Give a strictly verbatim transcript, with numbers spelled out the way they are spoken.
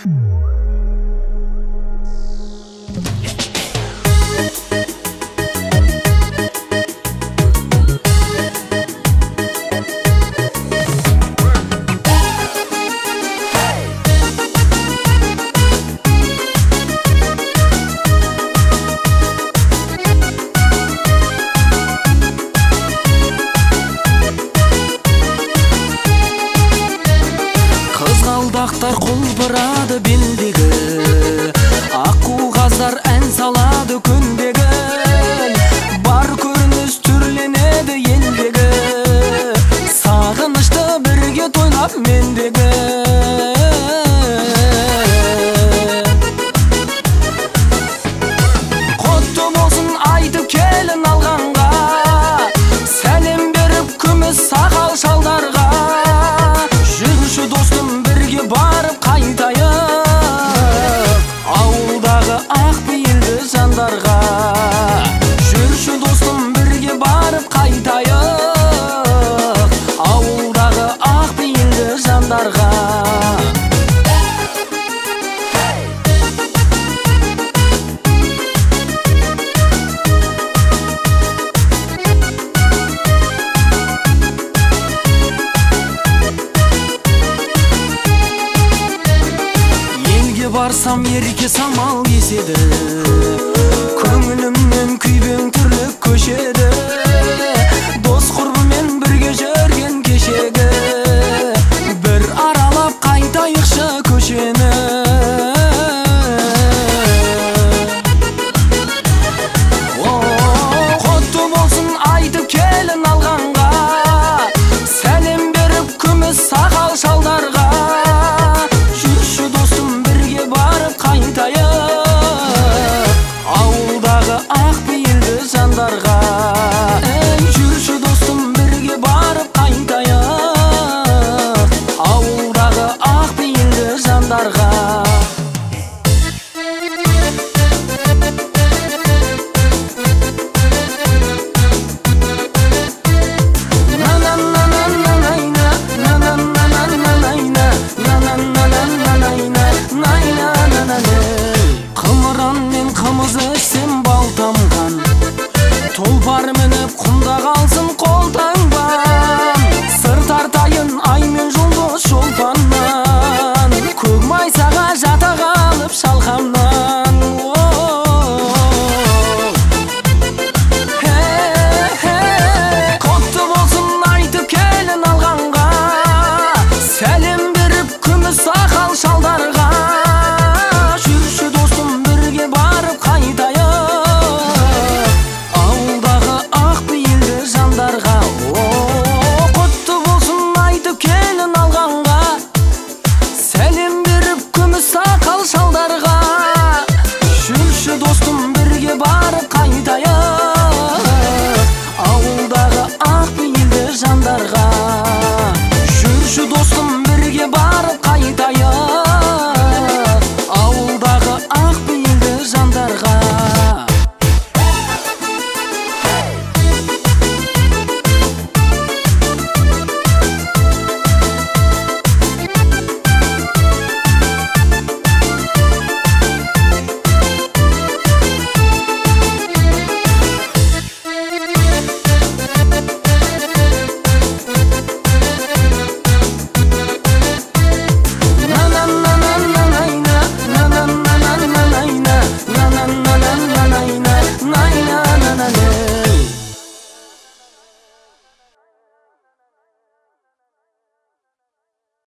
Қызғалдақтар құлпырады белдегі, аққу қаздар ән салады күндегі, бар көрініс түрленеді елдегі, сағынышты бірге тойлап мендегі. Құтты болсын айтып келін алғанға, сәлем беріп күміс сақал шалдарға, жүрші достым бірге барып қайтайық, ауылдағы ақ пейілді жандарға. Жүрші достым бірге барып қайтайық, ауылдағы ақ пейілді жандарға. Барсам ерке самал еседі, көңілімнен күйбең түрлік көшеді, дос құрбымен бірге жүрген кешегі, бір аралап қайтайықшы көшені. Құтты болсын айтып келін алғанға, сәлем беріп күміс сақал шалдарға, жүрші достым бірге барып қайтайық, ауылдағы ақ пейілді жандарға. Ей, жүрші достым бірге барып қайтайық, ауылдағы ақ пейілді жандарға.